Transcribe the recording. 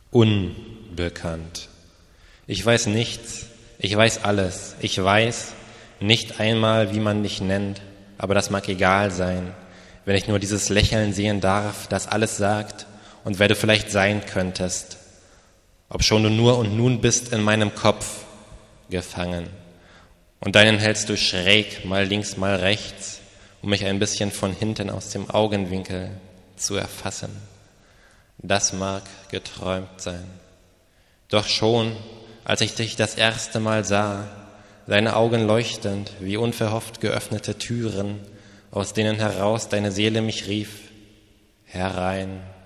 unbekannt. Ich weiß nichts, ich weiß alles, ich weiß nicht einmal, wie man dich nennt, aber das mag egal sein, wenn ich nur dieses Lächeln sehen darf, das alles sagt und wer du vielleicht sein könntest, obschon du nur und nun bist in meinem Kopf gefangen. Und deinen hältst du schräg, mal links, mal rechts, um mich ein bisschen von hinten aus dem Augenwinkel zu erfassen. Das mag geträumt sein. Doch schon, als ich dich das erste Mal sah, deine Augen leuchtend wie unverhofft geöffnete Türen, aus denen heraus deine Seele mich rief, herein.